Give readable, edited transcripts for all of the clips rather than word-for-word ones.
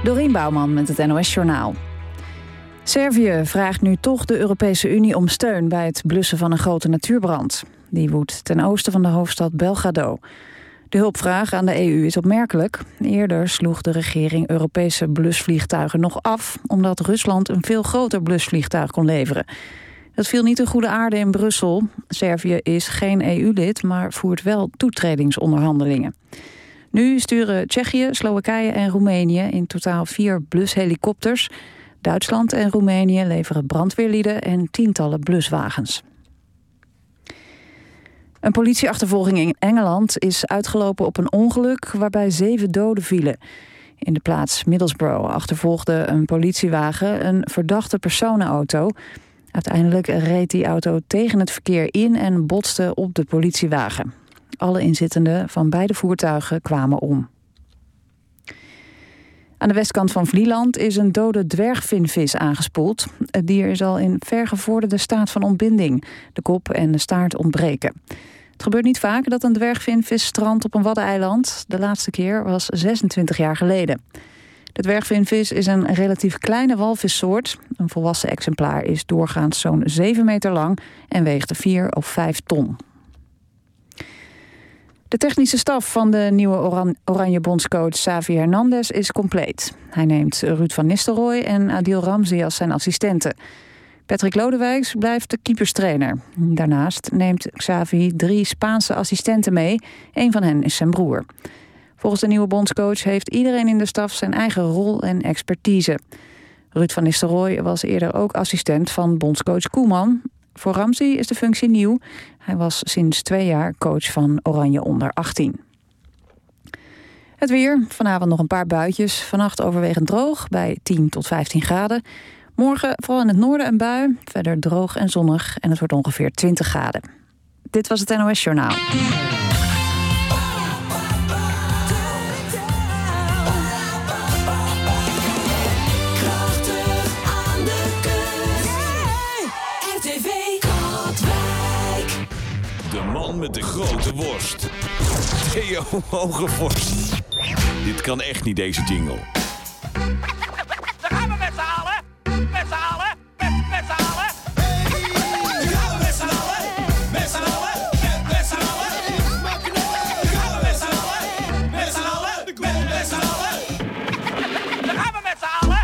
Dorien Bouwman met het NOS-journaal. Servië vraagt nu toch de Europese Unie om steun bij het blussen van een grote natuurbrand. Die woedt ten oosten van de hoofdstad Belgrado. De hulpvraag aan de EU is opmerkelijk. Eerder sloeg de regering Europese blusvliegtuigen nog af, omdat Rusland een veel groter blusvliegtuig kon leveren. Dat viel niet in goede aarde in Brussel. Servië is geen EU-lid, maar voert wel toetredingsonderhandelingen. Nu sturen Tsjechië, Slowakije en Roemenië in totaal 4 blushelikopters. Duitsland en Roemenië leveren brandweerlieden en tientallen bluswagens. Een politieachtervolging in Engeland is uitgelopen op een ongeluk waarbij 7 doden vielen. In de plaats Middlesbrough achtervolgde een politiewagen een verdachte personenauto. Uiteindelijk reed die auto tegen het verkeer in en botste op de politiewagen. Alle inzittenden van beide voertuigen kwamen om. Aan de westkant van Vlieland is een dode dwergvinvis aangespoeld. Het dier is al in vergevorderde staat van ontbinding. De kop en de staart ontbreken. Het gebeurt niet vaak dat een dwergvinvis strandt op een waddeneiland. De laatste keer was 26 jaar geleden. De dwergvinvis is een relatief kleine walvissoort. Een volwassen exemplaar is doorgaans zo'n 7 meter lang en weegt 4 of 5 ton. De technische staf van de nieuwe Oranje bondscoach Xavi Hernandez is compleet. Hij neemt Ruud van Nistelrooy en Adil Ramzi als zijn assistenten. Patrick Lodewijks blijft de keeperstrainer. Daarnaast neemt Xavi 3 Spaanse assistenten mee. Een van hen is zijn broer. Volgens de nieuwe bondscoach heeft iedereen in de staf zijn eigen rol en expertise. Ruud van Nistelrooy was eerder ook assistent van bondscoach Koeman. Voor Ramzi is de functie nieuw. Hij was sinds 2 jaar coach van Oranje onder 18. Het weer, vanavond nog een paar buitjes. Vannacht overwegend droog bij 10 tot 15 graden. Morgen vooral in het noorden een bui. Verder droog en zonnig en het wordt ongeveer 20 graden. Dit was het NOS-journaal. De man met de grote worst. Theo Hogevorst. Dit kan echt niet, deze jingle. Daar gaan we met z'n allen. Met z'n allen. Met z'n allen. Daar gaan we met z'n allen. Met z'n allen. Met z'n allen. Daar gaan we met z'n allen. Met z'n allen. Met z'n allen. Daar gaan we met z'n allen.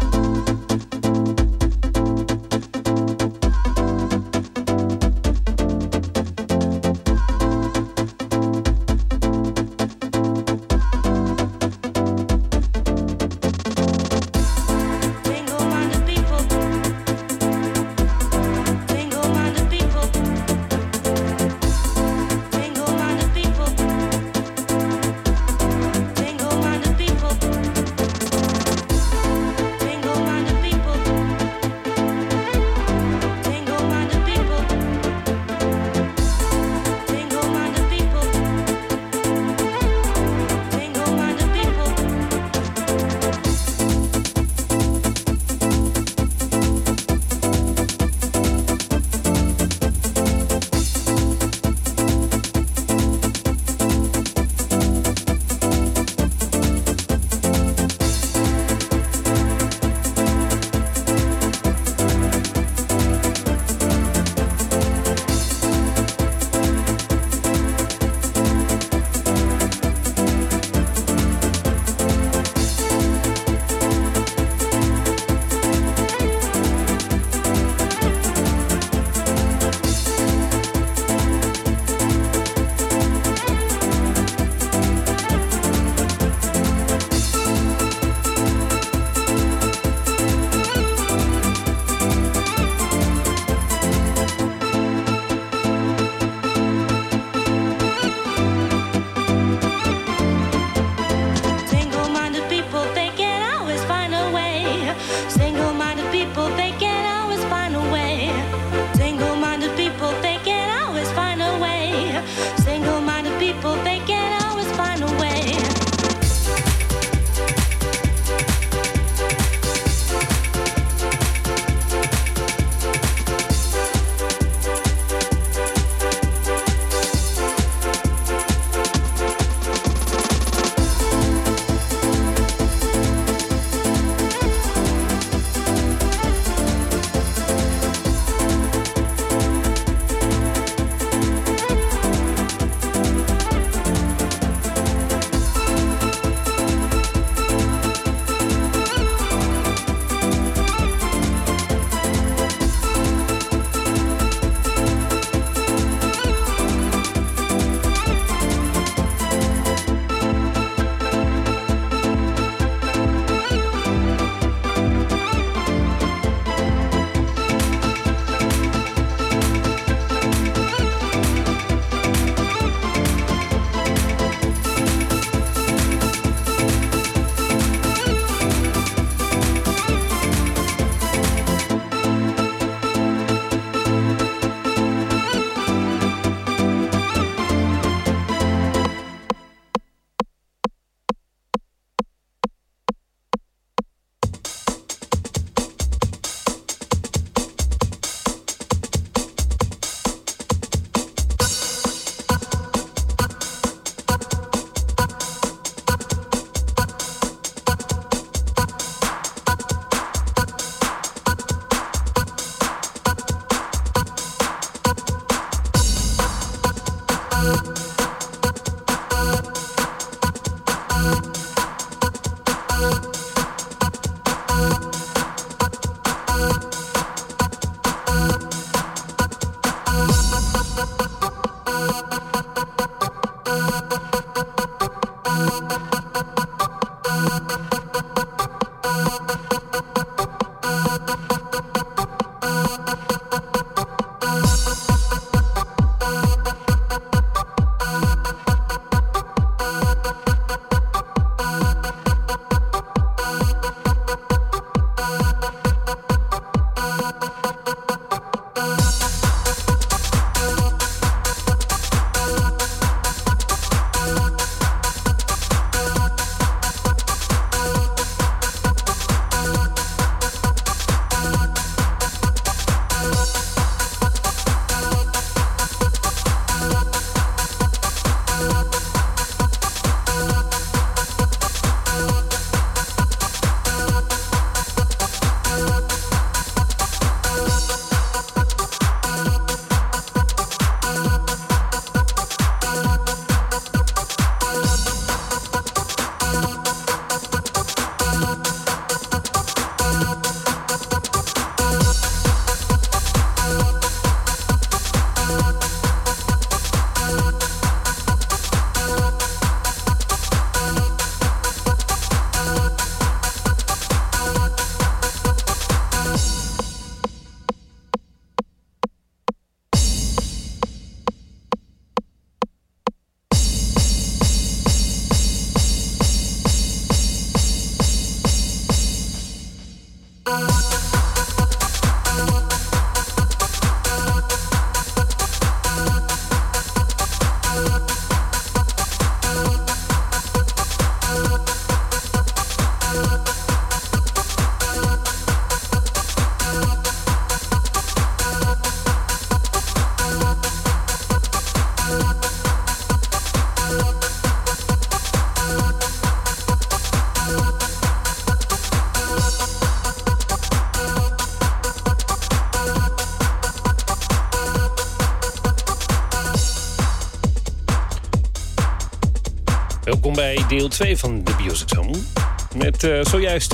Welkom bij deel 2 van de Biosaxoon. Met zojuist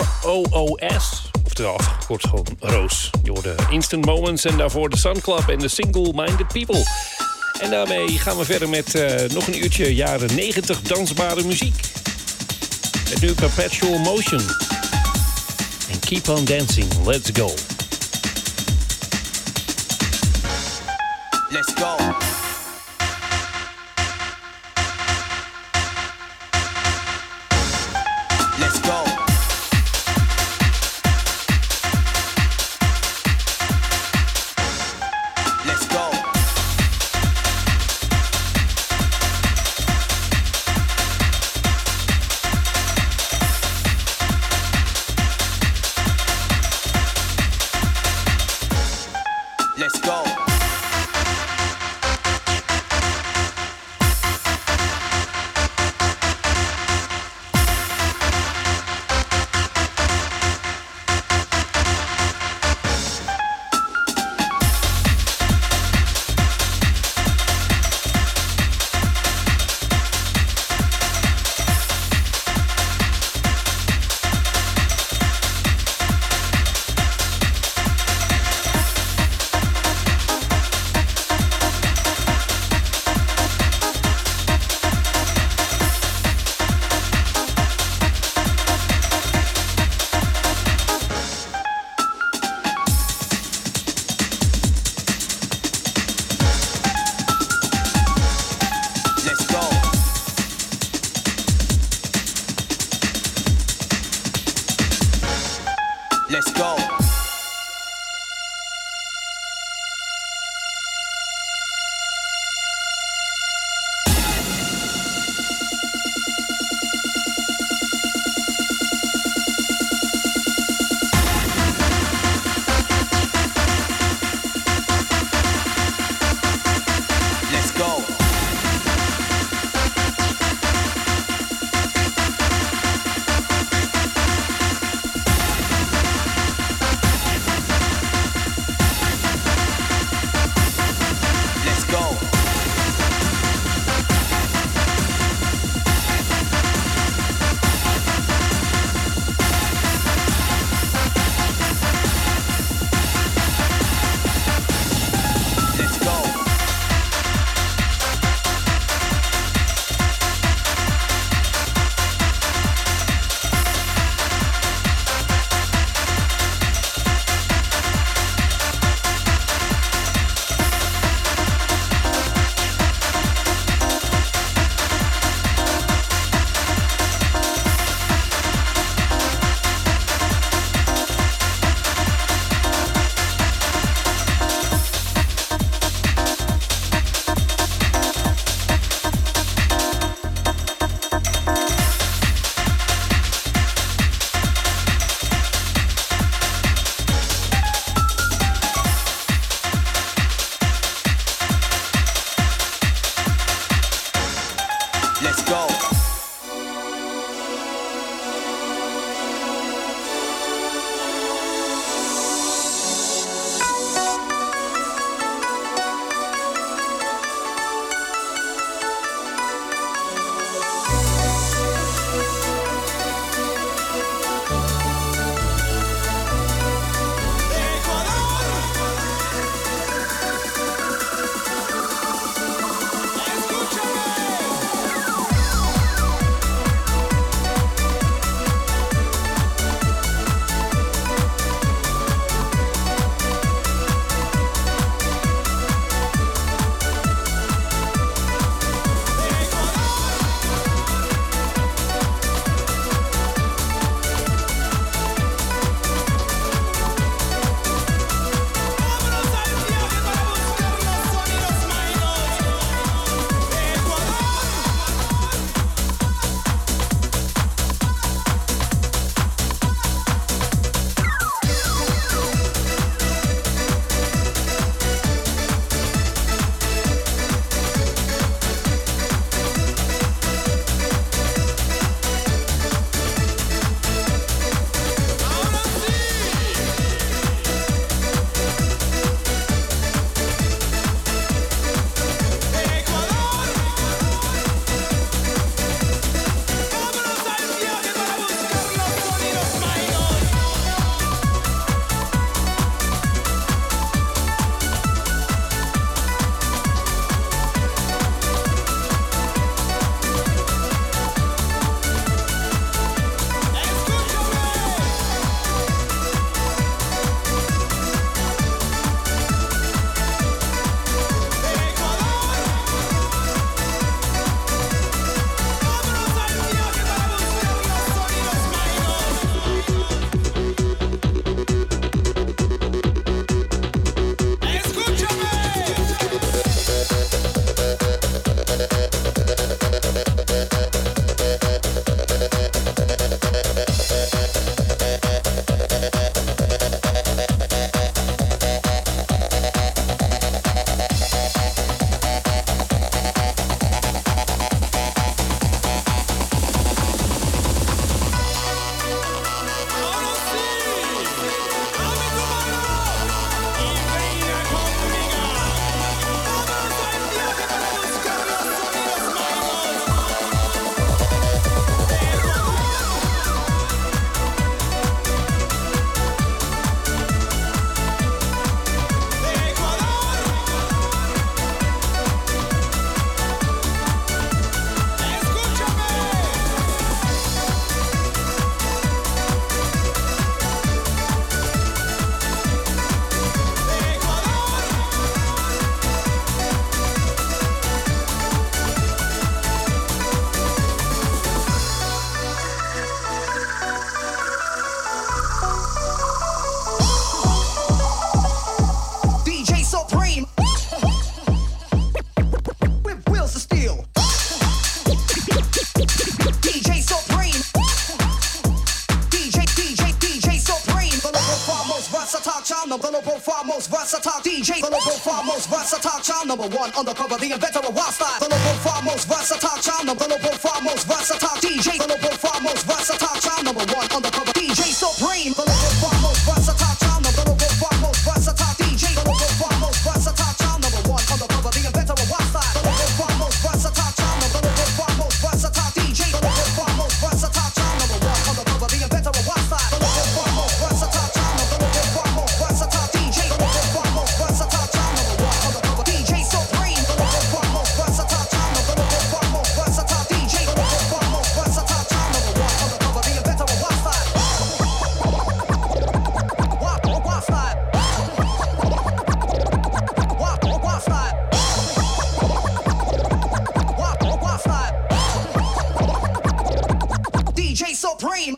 ROOS, oftewel afgekort gewoon Roos. Je hoorde Instant Moments en daarvoor de Sun Club en de Single Minded People. En daarmee gaan we verder met nog een uurtje jaren 90 dansbare muziek. Met nu Perpetual Motion. En Keep on Dancing, let's go. Let's go. Let's go. Let's go. Let's go. foremost versatile child, number one undercover, the inventor of wild style. The local foremost versatile child, the local foremost versatile DJ. The local foremost versatile child, number one undercover DJ Supreme. The local foremost versatile child, the local foremost versatile DJ. The local foremost versatile child, number one undercover, the inventor of wild style. The local foremost versatile child, the local foremost versatile DJ. The local foremost versatile child, number one undercover, the inventor of wild style. The local foremost versatile child, the local foremost versatile DJ. The local foremost versatile child, number one undercover DJ Supreme. The local foremost versatile child, the local foremost versatile DJ. The local foremost versatile child, number one undercover, the inventor of wild style. Wild style. Wild style. Wild style. DJ Supreme.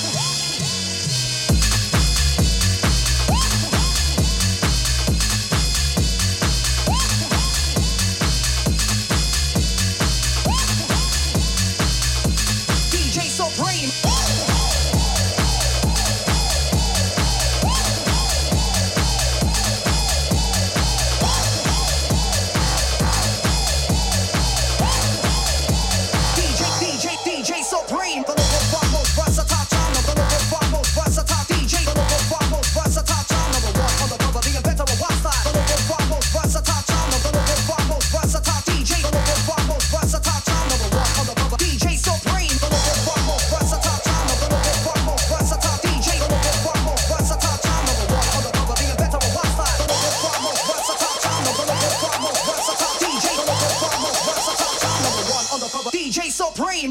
DJ Supreme. DJ Supreme. The local foremost versatile child, the local foremost versatile DJ. The local foremost versatile child, number one undercover, the inventor of wild style. The local foremost versatile child, the local foremost versatile DJ. The local foremost versatile child, number one undercover DJ Supreme. The local foremost versatile child, the local foremost versatile DJ. The local foremost versatile child, number one undercover, the inventor of wild style. The local foremost versatile child, the local foremost versatile DJ. The local foremost versatile child, number one undercover DJ Supreme.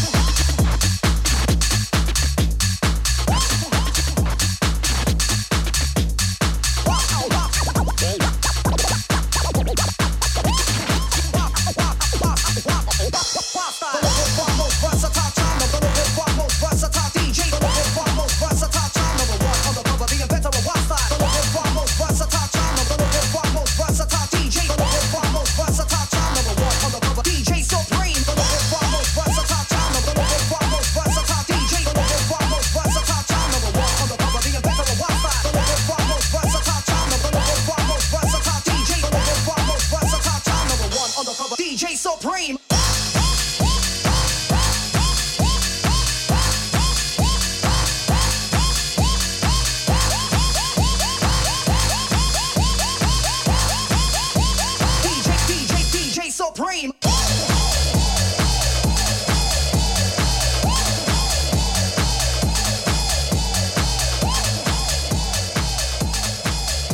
DJ Supreme. DJ Supreme.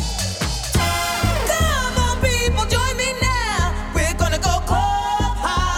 Come on, people, join me now. We're gonna go club high.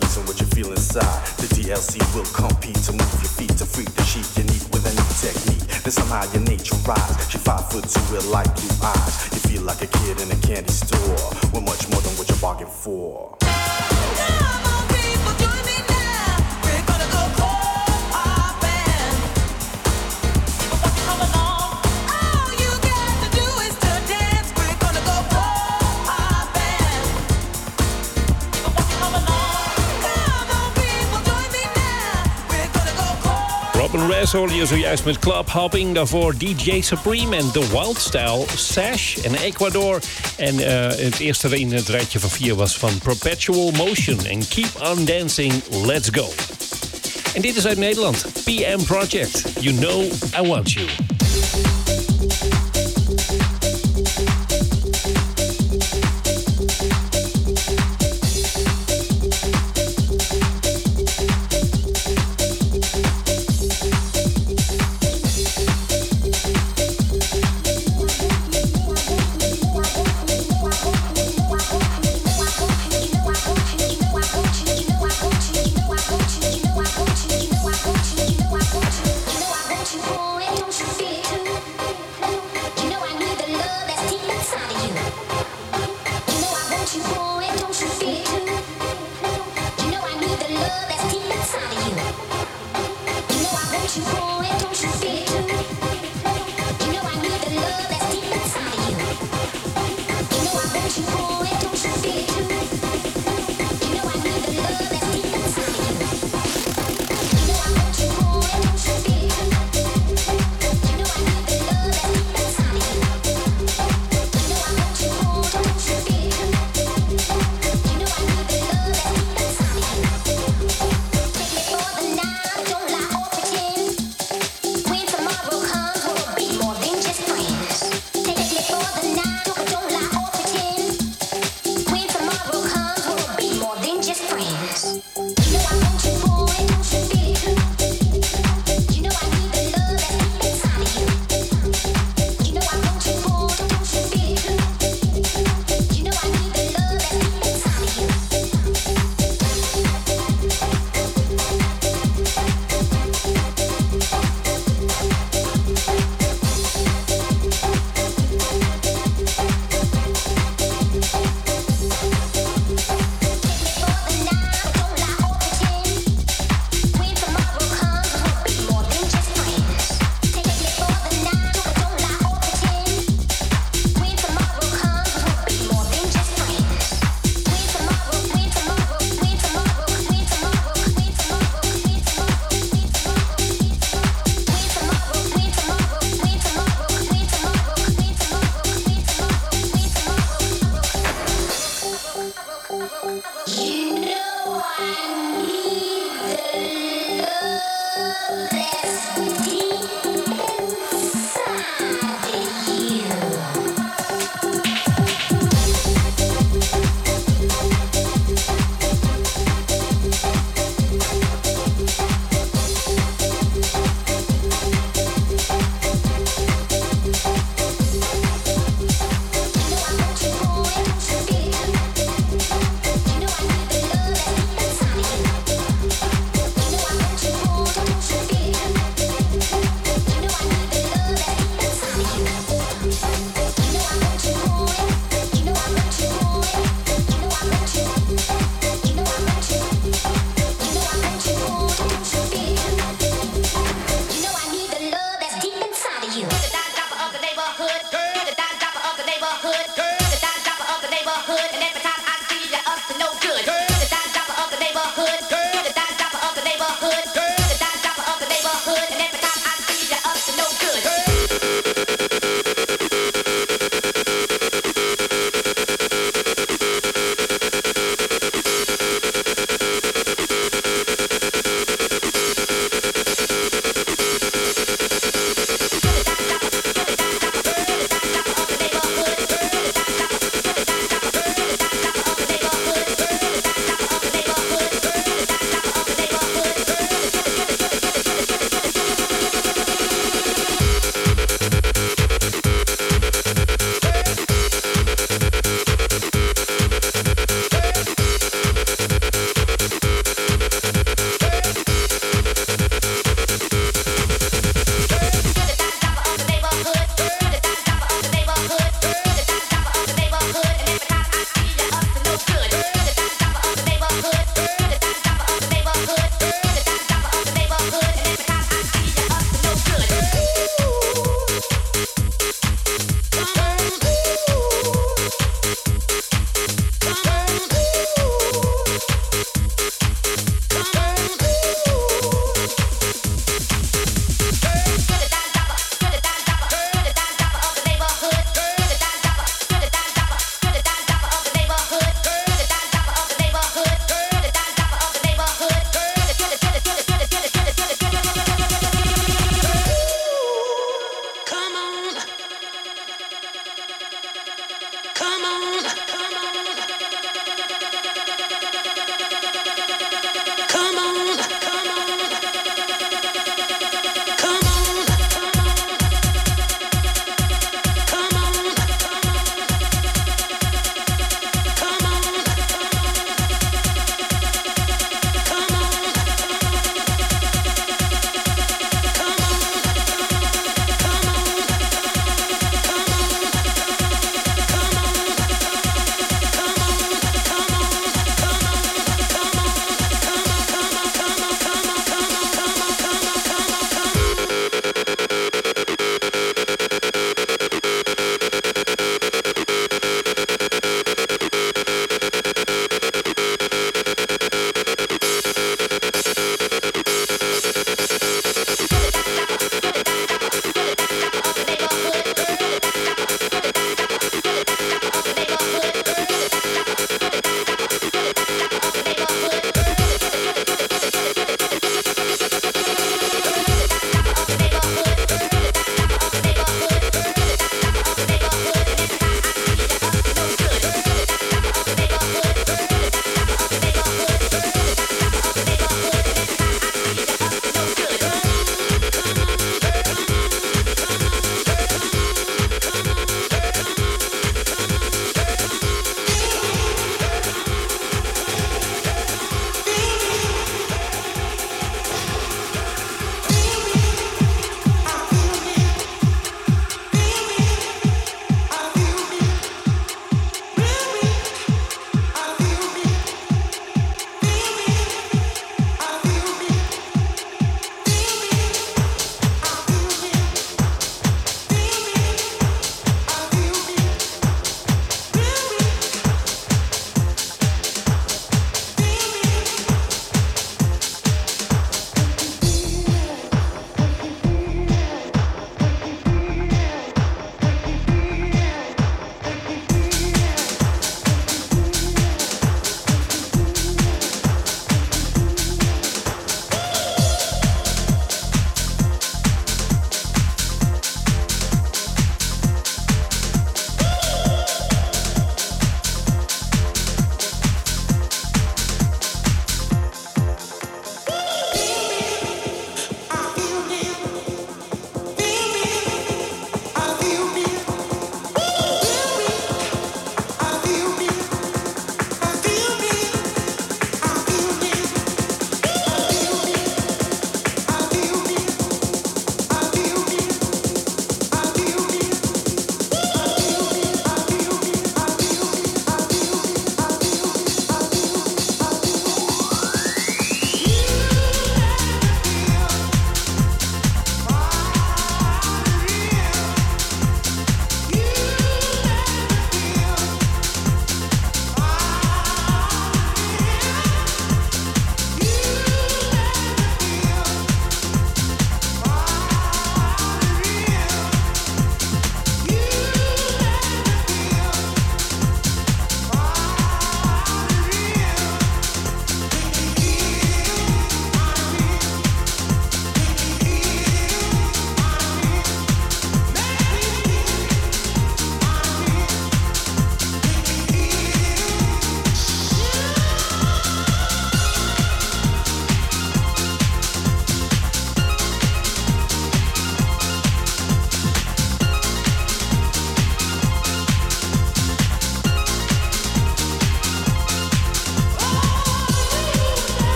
releasing what you feel inside. The DLC will compete to move your feet to freak the sheep you need with a new technique. Then somehow your nature rise. She 5'2" with light blue eyes. You feel like a kid in a candy store. We're much more than what you bargained for. Come on, people, join me now. We're gonna go clubbing. People want to come along. All you got to do is to dance. We're gonna go clubbing. People want to come along. Come on, people, join me now. We're gonna go clubbing. Robin Rez hoorde je zojuist met Club Hopping. Daarvoor DJ Supreme en The Wild Style, Sash en Ecuador. En het eerste in het rijtje van 4 was van Perpetual Motion en Keep on Dancing, Let's Go. En dit is uit Nederland, PM Project, You Know I Want You.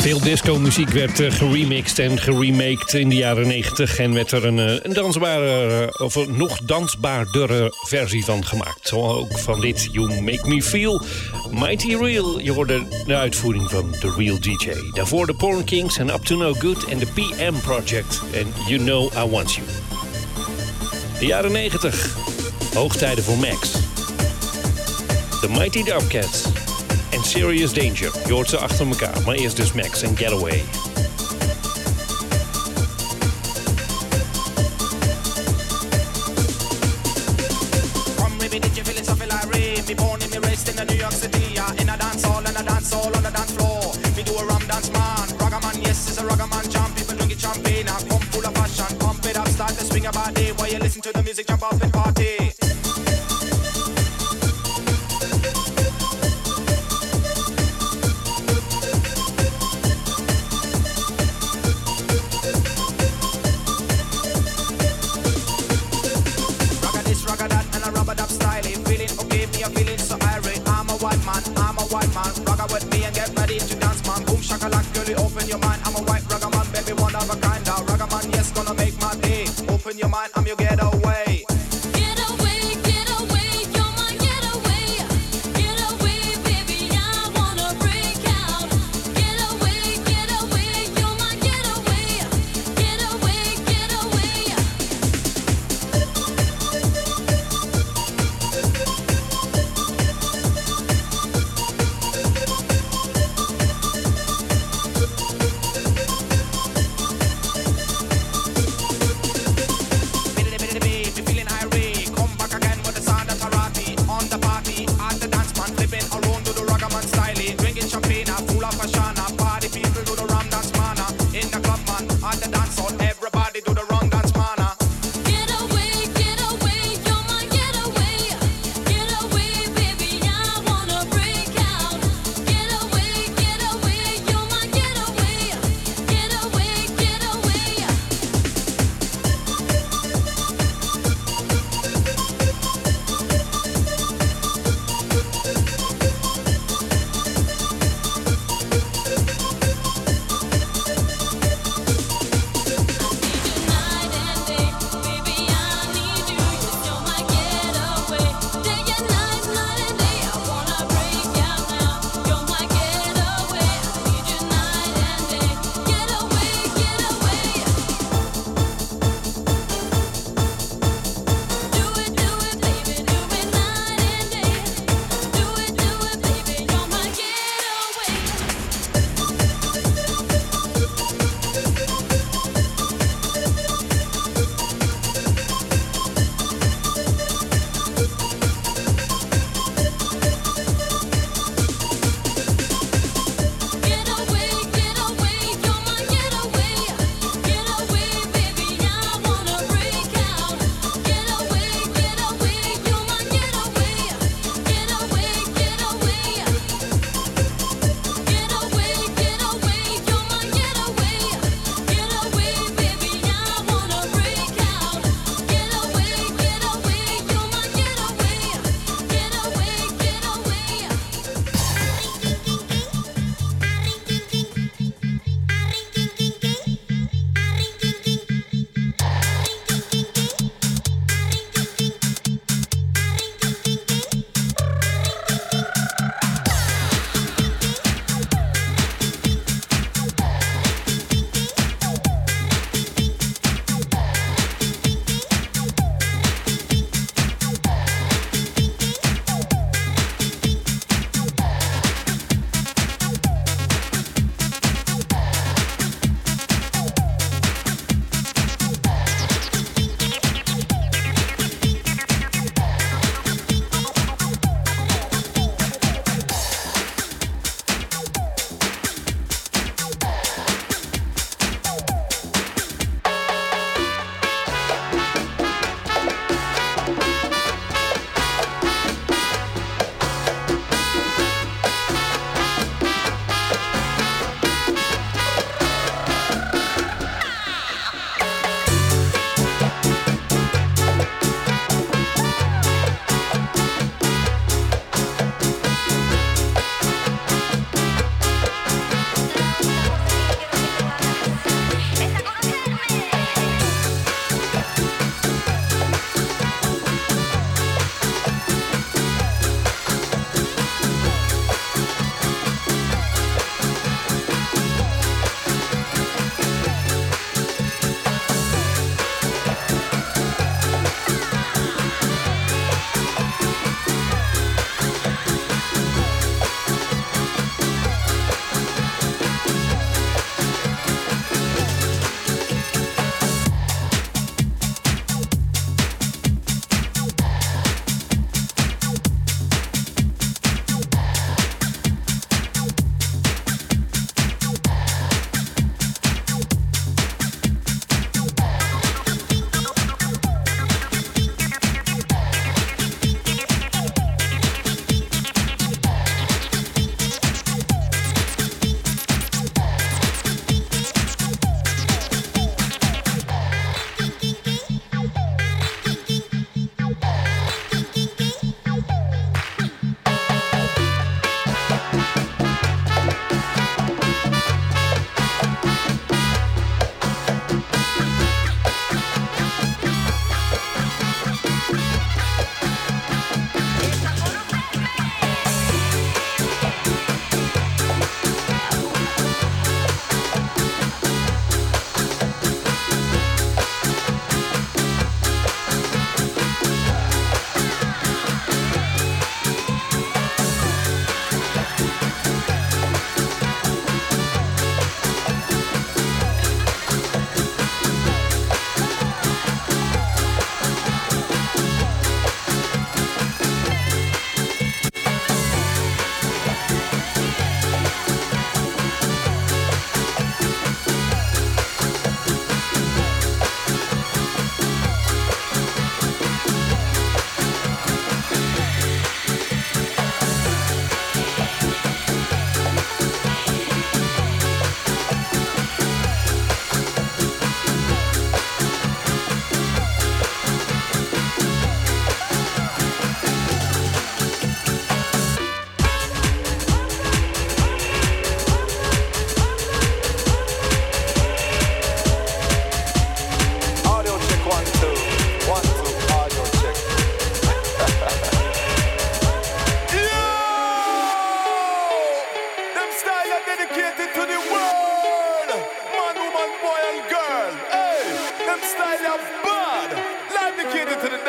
Veel disco-muziek werd geremixed en geremaked in de jaren 90... en werd er een dansbare, of een nog dansbaardere versie van gemaakt. Zo ook van dit You Make Me Feel Mighty Real. Je hoorde de uitvoering van The Real DJ. Daarvoor de Porn Kings en Up To No Good en de PM Project. En You Know I Want You. De jaren 90. Hoogtijden voor Max. The Mighty Dubcats. En Serious Danger. Je hoort ze achter elkaar, maar eerst dus Max en Getaway. Come with me, did you feel it? Something like rain. Me born in me raised in the New York City. In a dance hall and a dance hall on the dance floor. Me do a rum dance man. Ragaman, yes, it's a ragaman jump. People drink it champagne. I come full of passion. Pump it up, start to swing about day. While you listen to the music, jump up and party. Rock out with me and get ready to dance, man. Boom shakalak, girl, open your mind. I'm a white ragaman, baby, one of a kind. Ragaman, yes, gonna make my day. Open your mind, I'm your getaway.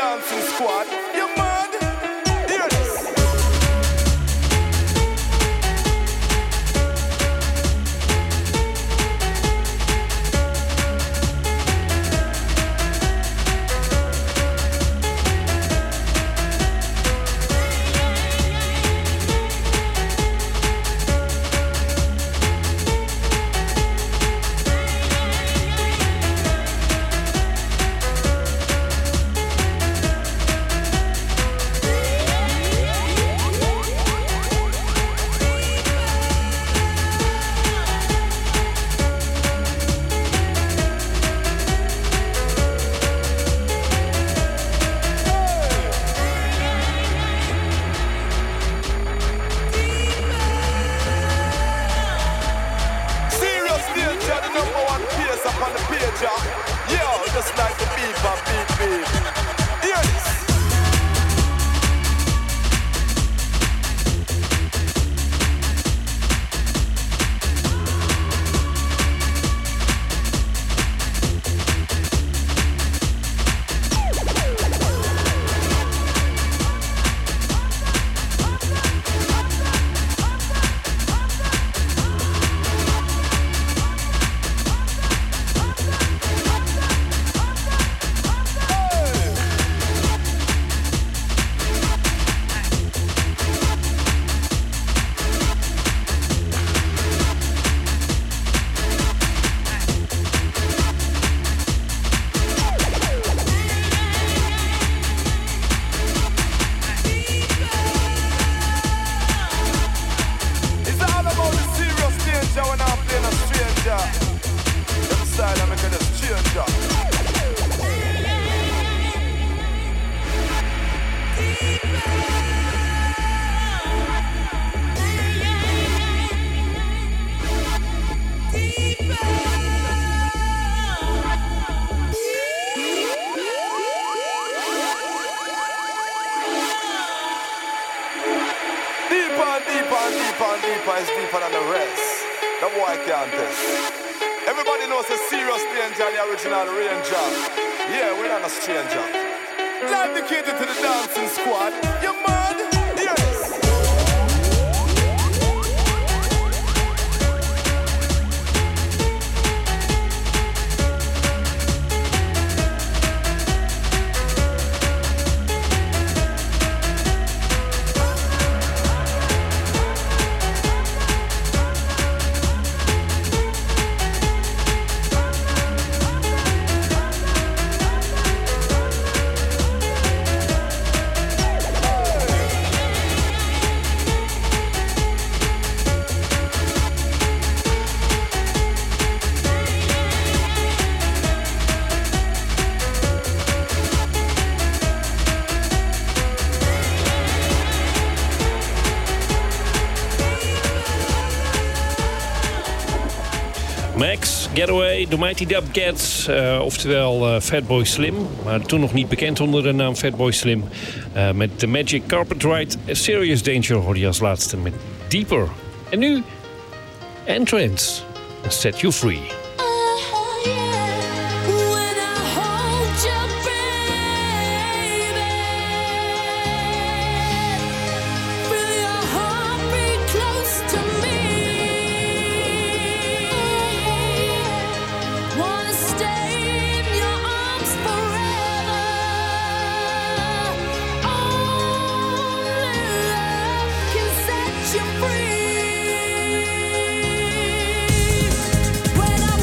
dancing squad. You mad? Hear this. Deeper is deeper than the rest. The boy can't test. Everybody knows a serious danger, the original Ranger. Yeah, we're not a stranger. Dedicated to the dancing squad. You mad? Hear this. Max, Getaway, The Mighty Dub Cats, oftewel Fatboy Slim. Maar toen nog niet bekend onder de naam Fatboy Slim. Met The Magic Carpet Ride, Serious Danger hoorde je als laatste met Deeper. En nu Entrance, Set You Free. When I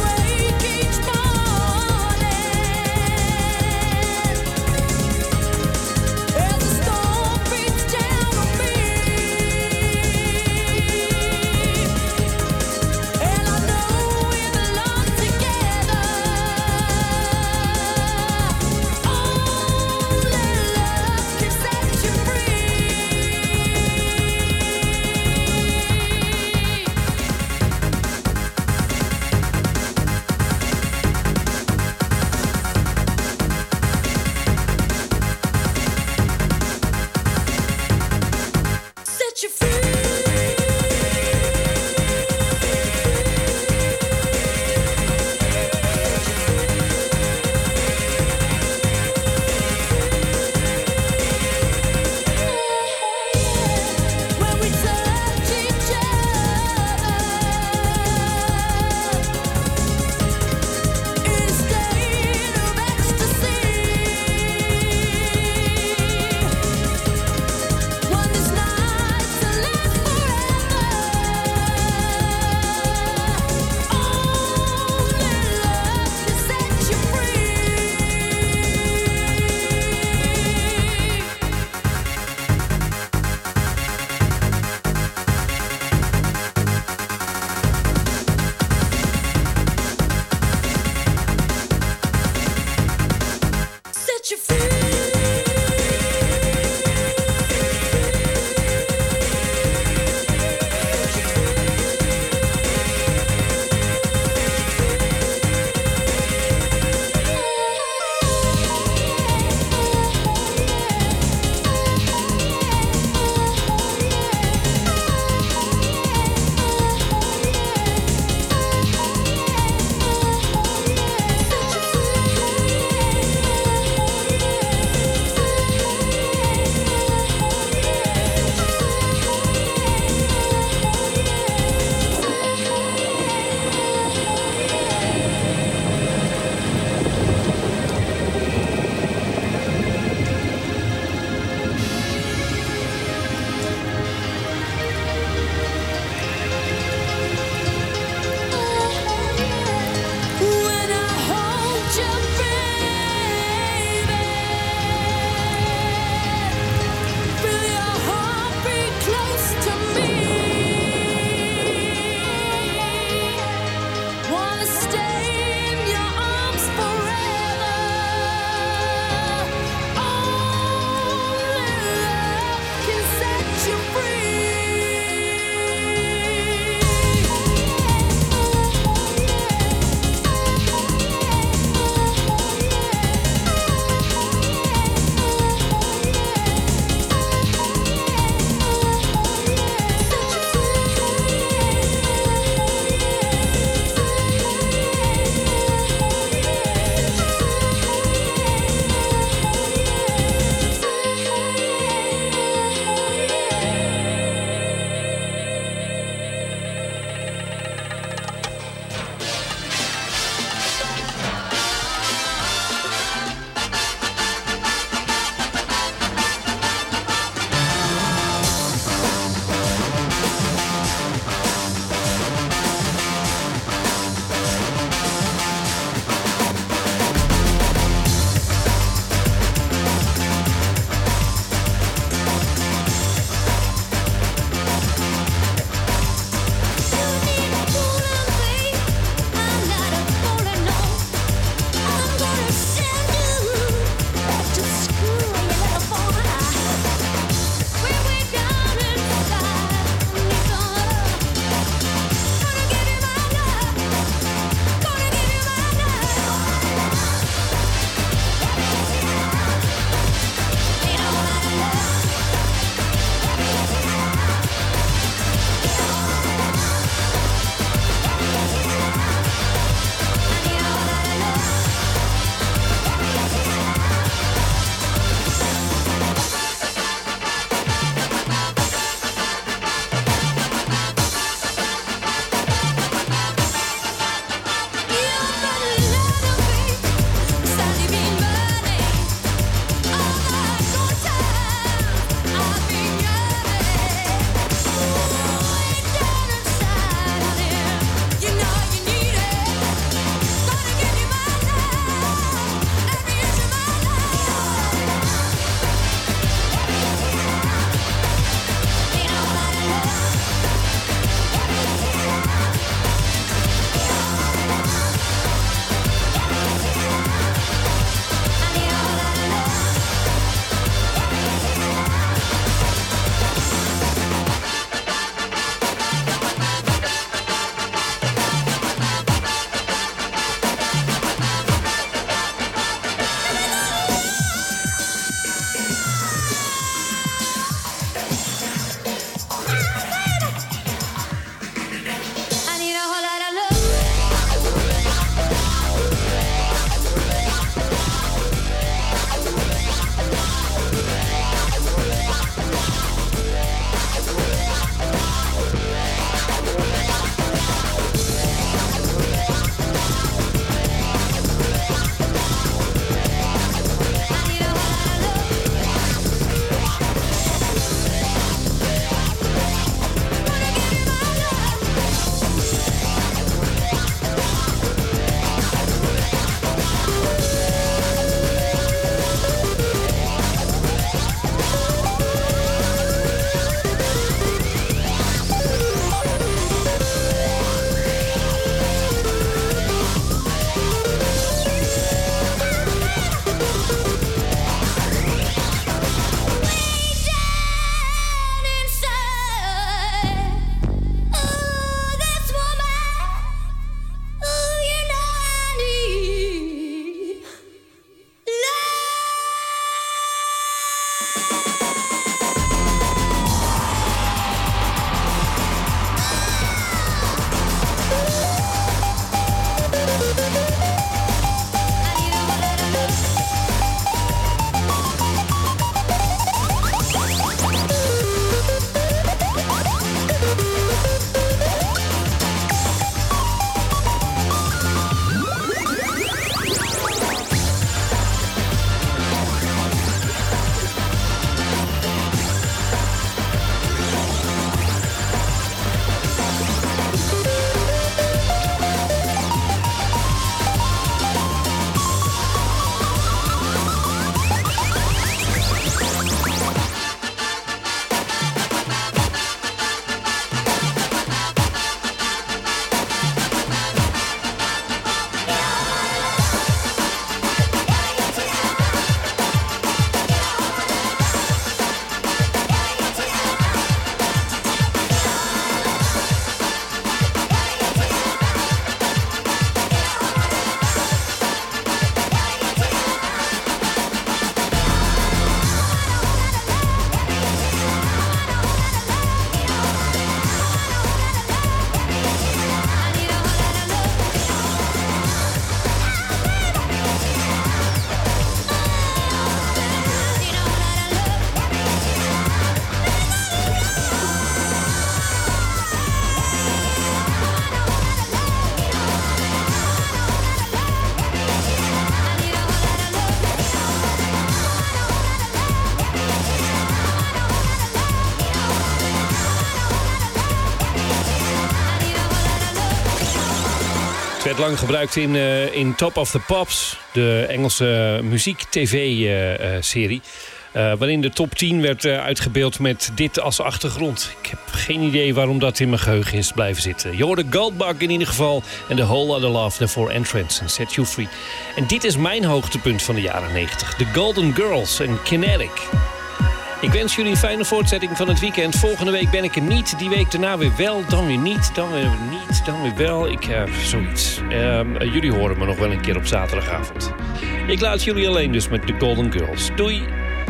werd lang gebruikt in Top of the Pops, de Engelse muziek-tv-serie. Waarin de top 10 werd uitgebeeld met dit als achtergrond. Ik heb geen idee waarom dat in mijn geheugen is blijven zitten. Je hoorde Goldbug in ieder geval en The Whole Other Love, The Four Entrance en Set You Free. En dit is mijn hoogtepunt van de jaren 90. The Golden Girls en Kinetic. Ik wens jullie een fijne voortzetting van het weekend. Volgende week ben ik er niet. Die week daarna weer wel, dan weer niet, dan weer niet, dan weer wel. Zoiets. Jullie horen me nog wel een keer op zaterdagavond. Ik laat jullie alleen dus met The Golden Girls. Doei!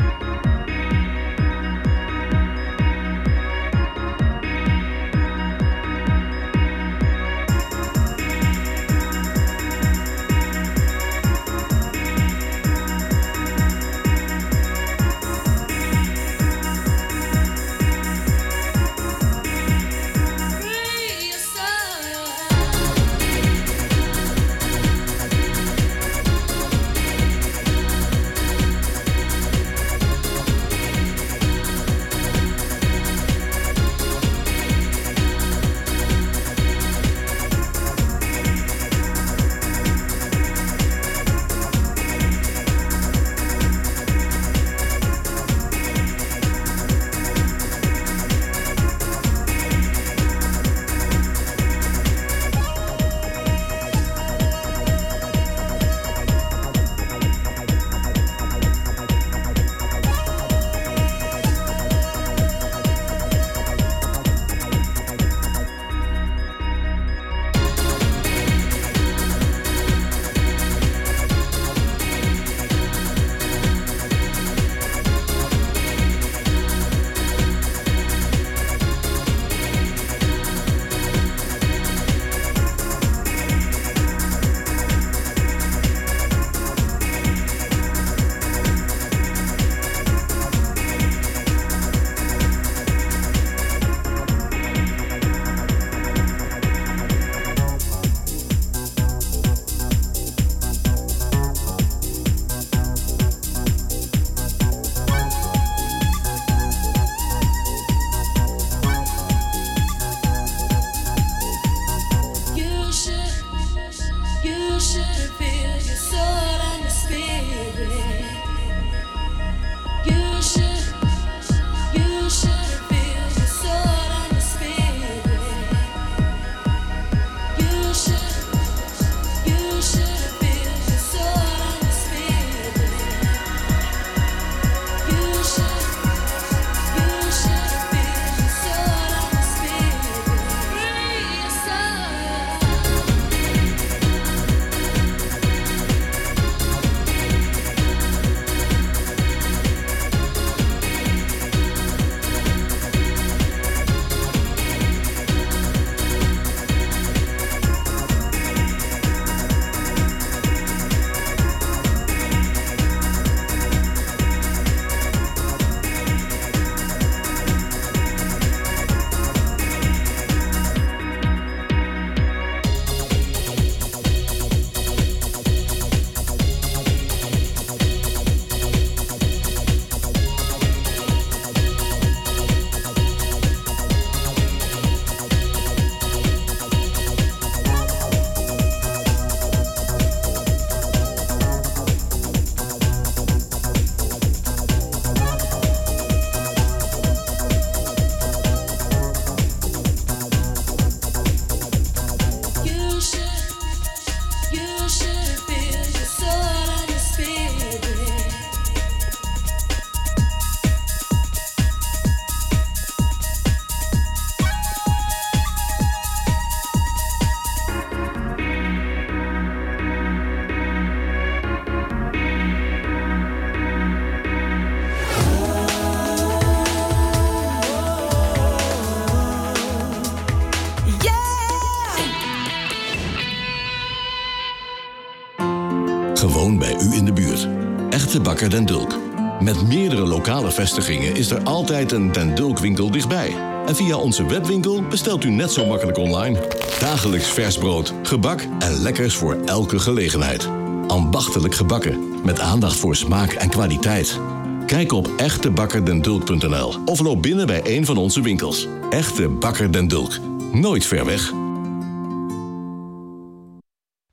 Gewoon bij u in de buurt. Echte Bakker Den Dulk. Met meerdere lokale vestigingen is er altijd een Den Dulk winkel dichtbij. En via onze webwinkel bestelt u net zo makkelijk online. Dagelijks vers brood, gebak en lekkers voor elke gelegenheid. Ambachtelijk gebakken, met aandacht voor smaak en kwaliteit. Kijk op echtebakkerdendulk.nl of loop binnen bij een van onze winkels. Echte Bakker Den Dulk. Nooit ver weg.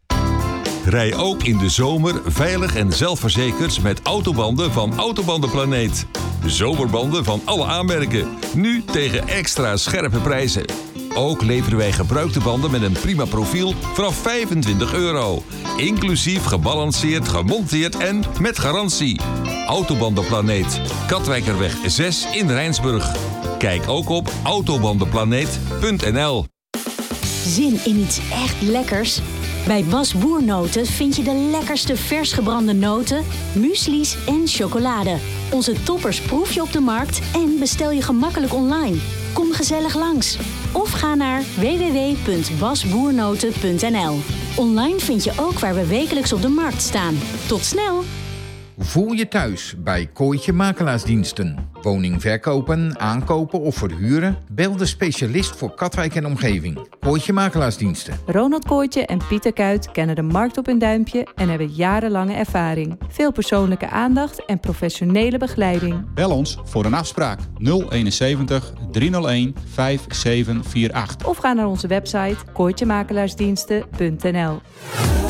Rij ook in de zomer veilig en zelfverzekerd met autobanden van Autobandenplaneet. Zomerbanden van alle aanmerken. Nu tegen extra scherpe prijzen. Ook leveren wij gebruikte banden met een prima profiel vanaf €25. Inclusief gebalanceerd, gemonteerd en met garantie. Autobandenplaneet. Katwijkerweg 6 in Rijnsburg. Kijk ook op autobandenplaneet.nl. Zin in iets echt lekkers? Bij Bas Boernoten vind je de lekkerste vers gebrande noten, muesli's en chocolade. Onze toppers proef je op de markt en bestel je gemakkelijk online. Kom gezellig langs. Of ga naar www.basboernoten.nl. Online vind je ook waar we wekelijks op de markt staan. Tot snel! Voel je thuis bij Kooitje Makelaarsdiensten. Woning verkopen, aankopen of verhuren? Bel de specialist voor Katwijk en omgeving. Kooitje Makelaarsdiensten. Ronald Kooitje en Pieter Kuit kennen de markt op hun duimpje en hebben jarenlange ervaring. Veel persoonlijke aandacht en professionele begeleiding. Bel ons voor een afspraak 071 301 5748. Of ga naar onze website kooitjemakelaarsdiensten.nl.